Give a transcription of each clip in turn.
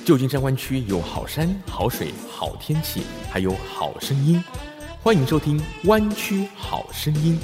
旧金山湾区有好山、好水、好天气，还有好声音。欢迎收听《湾区好声音》。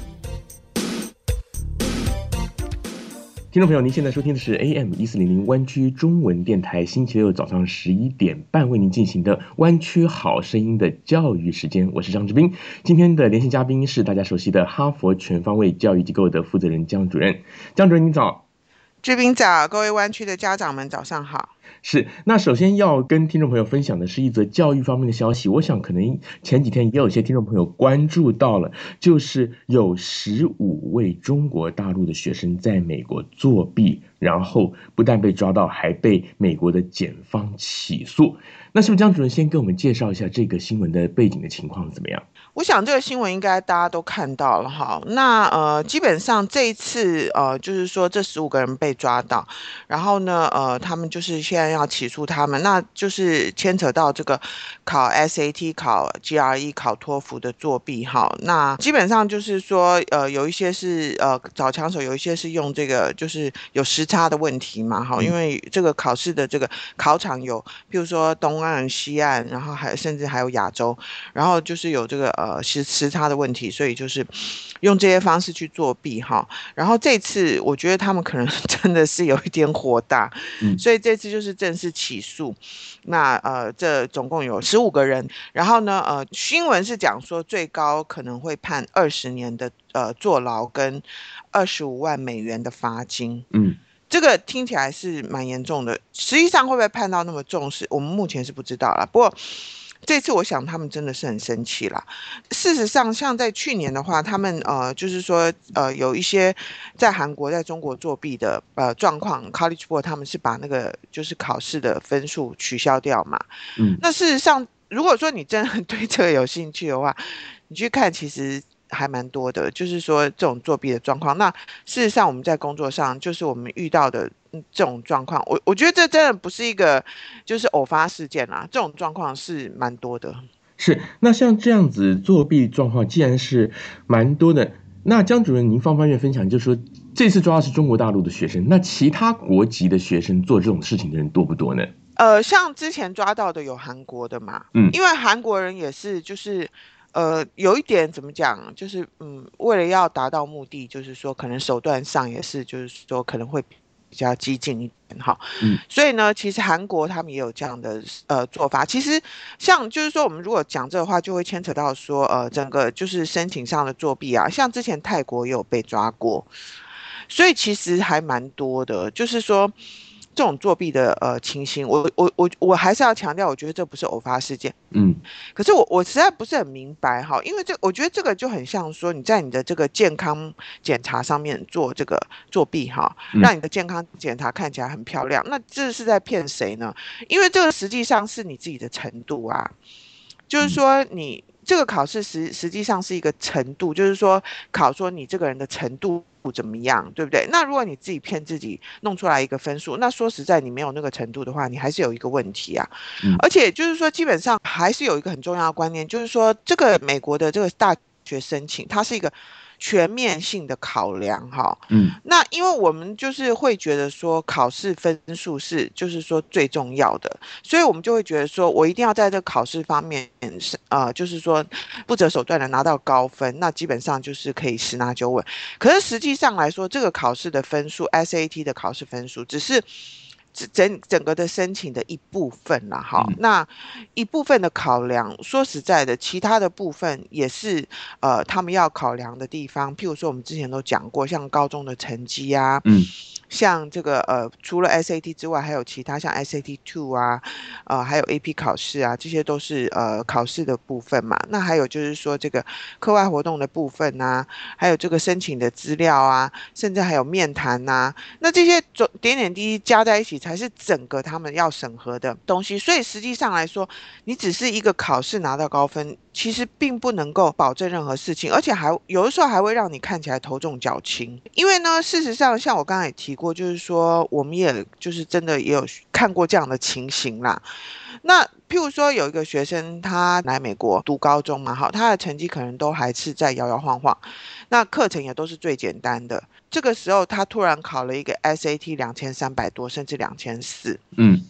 听众朋友，您现在收听的是 AM1400湾区中文电台，星期六早上11点半为您进行的《湾区好声音》的教育时间。我是张志斌，今天的连线嘉宾是大家熟悉的哈佛全方位教育机构的负责人江主任。江主任，您早。 志斌早，各位湾区的家长们早上好。 是，那首先要跟听众朋友分享的是一则教育方面的消息，我想可能前几天也有些听众朋友关注到了，就是有15位中国大陆的学生在美国作弊，然后不但被抓到，还被美国的检方起诉。那是不是江主任先跟我们介绍一下这个新闻的背景的情况怎么样？ 我想这个新闻应该大家都看到了哈。那基本上这一次就是说这15个人被抓到，然后呢他们就是现在要起诉他们，那就是牵扯到这个考 SAT、考 GRE、考托福的作弊哈。那基本上就是说有一些是找枪手，有一些是用这个就是有时差的问题嘛哈，因为这个考试的这个考场有，譬如说东岸、西岸，然后甚至还有亚洲，然后就是有这个时差的问题，所以就是用这些方式去作弊哈。然后这次我觉得他们可能真的是有一点火大，所以这次就是正式起诉。那这总共有15个人，然后呢新闻是讲说最高可能会判20年的坐牢跟25万美元的罚金。这个听起来是蛮严重的，实际上会不会判到那么重视，我们目前是不知道啦。不过这次我想他们真的是很生气啦。事实上，像在去年的话，他们就是说有一些在韩国、在中国作弊的状况 ，College Board 他们是把那个就是考试的分数取消掉嘛。那事实上，如果说你真的对这个有兴趣的话，你去看其实还蛮多的，就是说这种作弊的状况。那事实上我们在工作上，就是我们遇到的这种状况，我觉得这真的不是一个就是偶发事件啦，这种状况是蛮多的。 是，那像这样子作弊状况既然是蛮多的，那江主任您方便分享，就是说这次抓的是中国大陆的学生，那其他国籍的学生做这种事情的人多不多呢？ 像之前抓到的有韩国的嘛，因为韩国人也是就是有一点怎么讲，就是为了要达到目的，就是说可能手段上也是，就是说可能会比较激进一点哈。所以呢，其实韩国他们也有这样的做法。其实像就是说，我们如果讲这个话，就会牵扯到说整个就是申请上的作弊啊，像之前泰国也有被抓过，所以其实还蛮多的，就是说。这种作弊的情形，我还是要强调，我觉得这不是偶发事件。可是我实在不是很明白哈，因为我觉得这个就很像说你在你的这个健康检查上面做这个作弊哈，让你的健康检查看起来很漂亮，那这是在骗谁呢？因为这个实际上是你自己的程度啊，就是说你这个考试实际上是一个程度，就是说考说你这个人的程度怎么样，对不对？那如果你自己骗自己弄出来一个分数，那说实在你没有那个程度的话，你还是有一个问题啊。而且就是说基本上还是有一个很重要的观念，就是说这个美国的这个大学申请，它是一个全面性的考量哈。那因为我们就是会觉得说考试分数是就是说最重要的，所以我们就会觉得说我一定要在这个考试方面就是说不择手段的拿到高分，那基本上就是可以十拿九稳。可是实际上来说，这个考试的分数 SAT 的考试分数只是整个的申请的一部分啦，哈，那一部分的考量，说实在的，其他的部分也是他们要考量的地方。譬如说，我们之前都讲过，像高中的成绩啊，像这个除了 SAT 之外，还有其他像 SAT 2啊，还有 AP 考试啊，这些都是考试的部分嘛。那还有就是说这个课外活动的部分啊，还有这个申请的资料啊，甚至还有面谈啊，那这些点点滴滴加在一起，才是整个他们要审核的东西。所以实际上来说，你只是一个考试拿到高分，其实并不能够保证任何事情，而且还有的时候还会让你看起来头重脚轻。因为呢，事实上像我刚才也提过，就是说我们也就是真的也有看过这样的情形啦。那譬如说有一个学生他来美国读高中嘛，好，他的成绩可能都还是在摇摇晃晃，那课程也都是最简单的。这个时候他突然考了一个 SAT 2300多，甚至2400。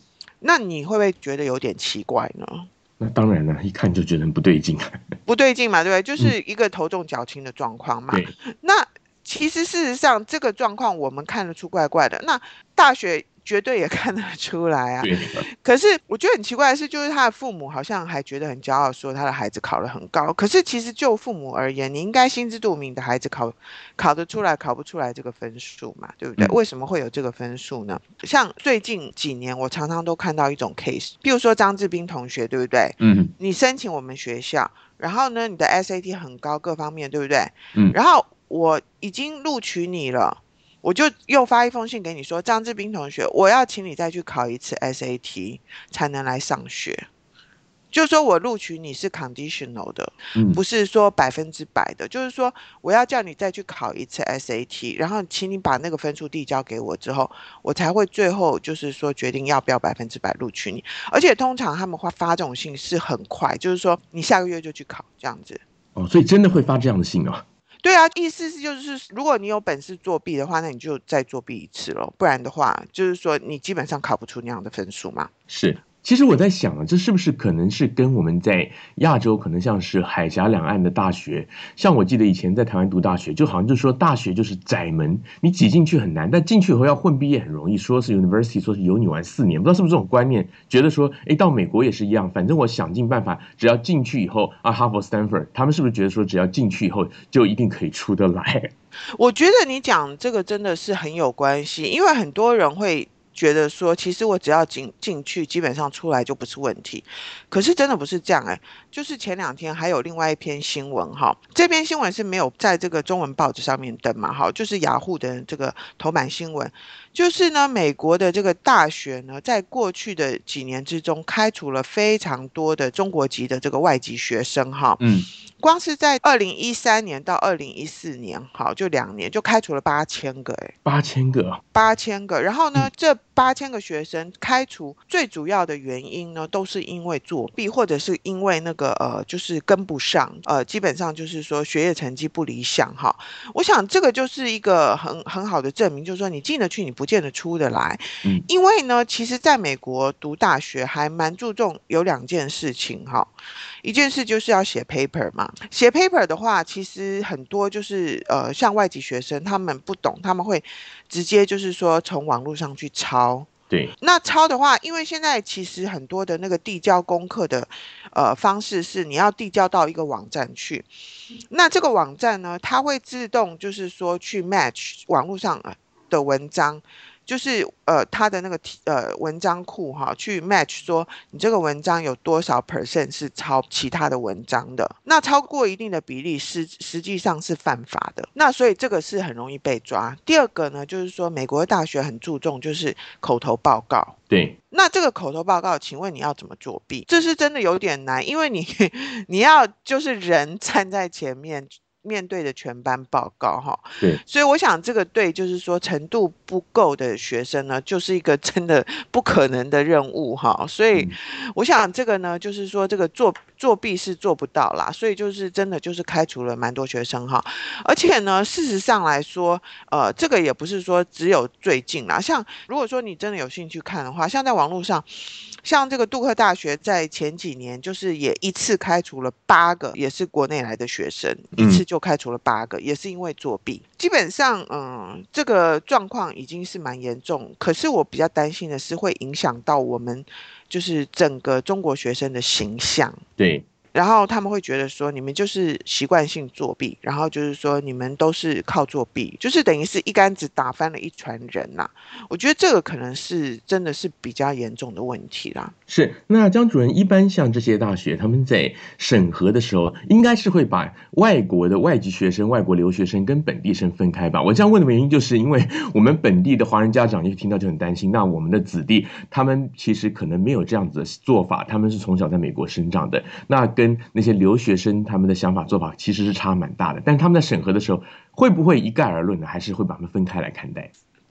那你会不会觉得有点奇怪呢？ 那当然了，一看就觉得不对劲， 不对劲嘛，对不对？就是一个头重脚轻的状况嘛。那其实事实上这个状况我们看得出怪怪的，那大学绝对也看得出来啊。可是我觉得很奇怪的是，就是他的父母好像还觉得很骄傲，说他的孩子考得很高。可是其实就父母而言，你应该心知肚明的孩子考得出来，考不出来这个分数嘛，对不对？为什么会有这个分数呢？像最近几年，我常常都看到一种 case， 比如说张志斌同学，对不对？你申请我们学校，然后呢，你的 SAT 很高，各方面对不对？然后我已经录取你了。我就又发一封信给你说，张志斌同学，我要请你再去考一次 SAT 才能来上学。就是说我录取你是 conditional 的，不是说100%的，就是说我要叫你再去考一次 SAT， 然后请你把那个分数递交给我之后，我才会最后就是说决定要不要100%录取你。而且通常他们会发这种信是很快，就是说你下个月就去考这样子。 所以真的会发这样的信啊？ 对啊，意思是就是如果你有本事作弊的话，那你就再作弊一次咯，不然的话就是说你基本上考不出那样的分数嘛。 是。其实我在想啊，这是不是可能是跟我们在亚洲可能像是海峡两岸的大学，像我记得以前在台湾读大学，就好像就是说大学就是窄门，你挤进去很难，但进去以后要混毕业很容易，说是 university， 说是有你玩4年，不知道是不是这种观念，觉得说，到美国也是一样，反正我想尽办法，只要进去以后啊，哈佛、斯坦福，他们是不是觉得说只要进去以后就一定可以出得来？ 我觉得你讲这个真的是很有关系，因为很多人会觉得说，其实我只要进去，基本上出来就不是问题。可是真的不是这样就是前2天还有另外一篇新闻哈，这篇新闻是没有在这个中文报纸上面登嘛，哈，就是雅虎的这个头版新闻，就是呢，美国的这个大学呢，在过去的几年之中，开除了非常多的中国籍的这个外籍学生哈，光是在2013年到2014年，好，就2年就开除了8000个 8000个 ，8000个。然后呢，这8000个学生开除最主要的原因呢，都是因为作弊，或者是因为那个就是跟不上，基本上就是说学业成绩不理想哈。我想这个就是一个很好的证明，就是说你进得去，你不见得出得来。因为呢，其实在美国读大学还蛮注重有2件事情哈。一件事就是要写 paper 嘛，写 paper 的话，其实很多就是像外籍学生他们不懂，他们会直接就是说从网络上去抄。 对， 那抄的话，因为现在其实很多的那个递交功课的方式是你要递交到一个网站去，那这个网站呢，它会自动就是说去 match 网络上的文章。就是他的那个文章库哈，去 match 说你这个文章有多少 percent 是抄其他的文章的，那超过一定的比例实际上是犯法的，那所以这个是很容易被抓。第二个呢，就是说美国的大学很注重就是口头报告。 对， 那这个口头报告，请问你要怎么作弊？这是真的有点难，因为你要就是人站在前面。面对的全班报告哈， 对， 所以我想这个对就是说程度不够的学生呢，就是一个真的不可能的任务哈，所以我想这个呢，就是说这个作弊是做不到啦，所以就是真的就是开除了蛮多学生哈，而且呢，事实上来说，这个也不是说只有最近啦，像如果说你真的有兴趣看的话，像在网络上。像这个杜克大学在前几年，就是也一次开除了8个，也是国内来的学生，一次就开除了8个，也是因为作弊。基本上，这个状况已经是蛮严重。可是我比较担心的是，会影响到我们就是整个中国学生的形象。 对。 然后他们会觉得说你们就是习惯性作弊，然后就是说你们都是靠作弊，就是等于是一竿子打翻了一船人呐。我觉得这个可能是真的是比较严重的问题啦。 是，那江主任，一般像这些大学，他们在审核的时候，应该是会把外国的外籍学生、外国留学生跟本地生分开吧？我这样问的原因，就是因为我们本地的华人家长一听到就很担心，那我们的子弟他们其实可能没有这样子的做法，他们是从小在美国生长的，那跟那些留学生他们的想法做法其实是差蛮大的，但是他们在审核的时候，会不会一概而论呢？还是会把他们分开来看待？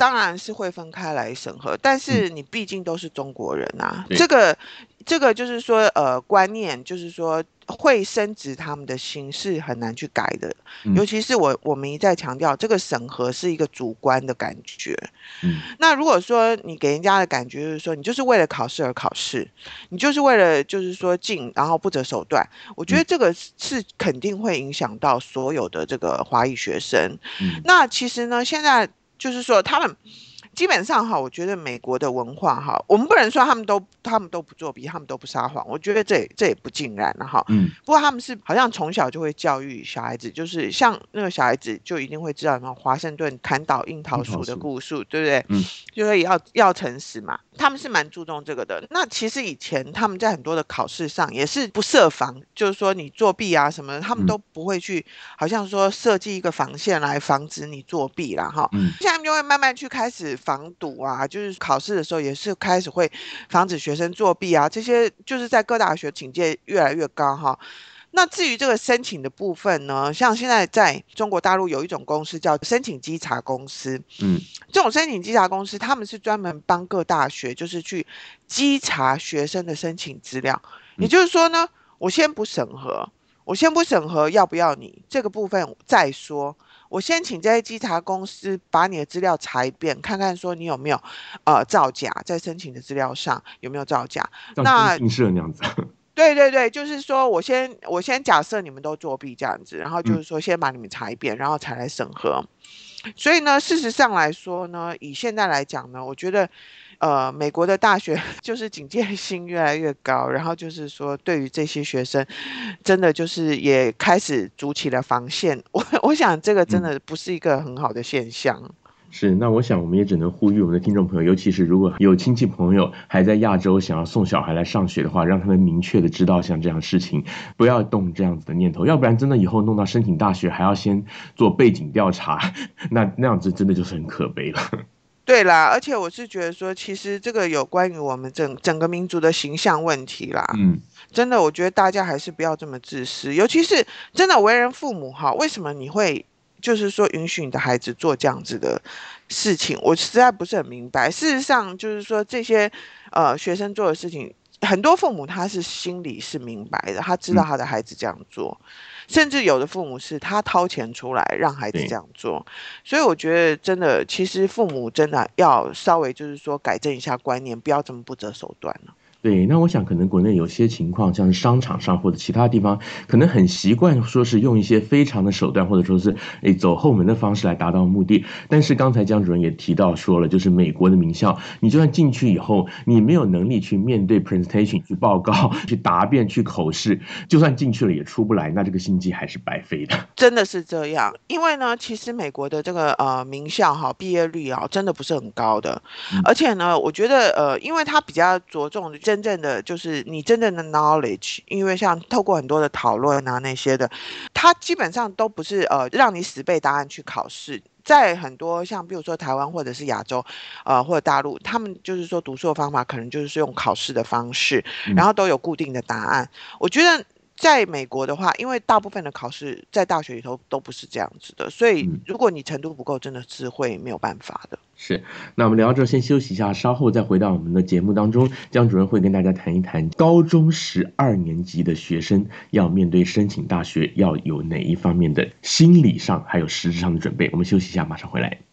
当然是会分开来审核，但是你毕竟都是中国人啊，这个就是说观念就是说会深植他们的心是很难去改的，尤其是我们一再强调，这个审核是一个主观的感觉。那如果说你给人家的感觉就是说你就是为了考试而考试，你就是为了就是说进然后不择手段，我觉得这个是肯定会影响到所有的这个华裔学生。那其实呢，现在就是说他们基本上哈，我觉得美国的文化哈，我们不能说他们都不作弊，他们都不撒谎，我觉得这也不尽然了哈。不过他们是好像从小就会教育小孩子，就是像那个小孩子就一定会知道什么华盛顿砍倒樱桃树的故事，对不对？就会要诚实嘛，他们是蛮注重这个的。那其实以前他们在很多的考试上也是不设防，就是说你作弊啊什么的，他们都不会去，好像说设计一个防线来防止你作弊啦哈。现在就会慢慢去开始防堵啊，就是考试的时候也是开始会防止学生作弊啊，这些就是在各大学警戒越来越高哈。那至于这个申请的部分呢，像现在在中国大陆有一种公司叫申请稽查公司，这种申请稽查公司他们是专门帮各大学就是去稽查学生的申请资料，也就是说呢，我先不审核要不要你这个部分再说。我先请这些稽查公司把你的资料查一遍，看看说你有没有造假，在申请的资料上有没有造假。 那映射那样子。 对对对，就是说我先假设你们都作弊这样子，然后就是说先把你们查一遍，然后才来审核。所以呢，事实上来说呢，以现在来讲呢，我觉得美国的大学就是警戒心越来越高，然后就是说对于这些学生，真的就是也开始筑起了防线。我想这个真的不是一个很好的现象。 是，那我想我们也只能呼吁我们的听众朋友，尤其是如果有亲戚朋友还在亚洲想要送小孩来上学的话，让他们明确的知道像这样的事情，不要动这样子的念头，要不然真的以后弄到申请大学还要先做背景调查，那样子真的就是很可悲了。 对啦，而且我是觉得说，其实这个有关于我们整个民族的形象问题啦。真的，我觉得大家还是不要这么自私，尤其是真的为人父母哈，为什么你会就是说允许你的孩子做这样子的事情？我实在不是很明白。事实上，就是说这些学生做的事情，很多父母他是心里是明白的，他知道他的孩子这样做。甚至有的父母是他掏钱出来让孩子这样做，所以我觉得真的，其实父母真的要稍微就是说改正一下观念，不要这么不择手段了。 对，那我想可能国内有些情况，像是商场上或者其他地方，可能很习惯说是用一些非常的手段，或者说是走后门的方式来达到目的。但是刚才江主任也提到说了，就是美国的名校，你就算进去以后，你没有能力去面对 presentation 去报告、去答辩、去口试，就算进去了也出不来，那这个心机还是白费的。 真的是这样，因为呢，其实美国的这个名校哈毕业率啊，真的不是很高的，而且呢，我觉得因为它比较着重真正的就是你真正的 knowledge， 因为像透过很多的讨论啊那些的，它基本上都不是让你死背答案去考试。在很多像比如说台湾或者是亚洲，或者大陆，他们就是说读书的方法可能就是用考试的方式，然后都有固定的答案。我觉得在美国的话，因为大部分的考试在大学里头都不是这样子的，所以如果你程度不够，真的是会没有办法的。 是，那我们聊到这先休息一下，稍后再回到我们的节目当中，江主任会跟大家谈一谈高中12年级的学生要面对申请大学要有哪一方面的心理上还有实质上的准备。我们休息一下，马上回来。